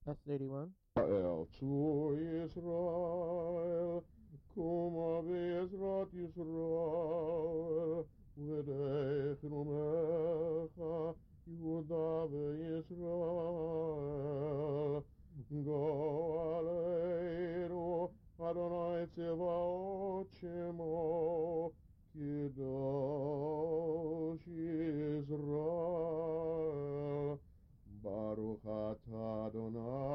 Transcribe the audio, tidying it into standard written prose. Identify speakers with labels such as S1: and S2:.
S1: That's 81.
S2: El to Israel, Kuma Bezrat Yisrael, V'dech Numecha, Yehuda v'Yisrael, Go Aleinu, Adonai Tzevaot Shemo, Kadosh Yisrael, Baruch atah Adonai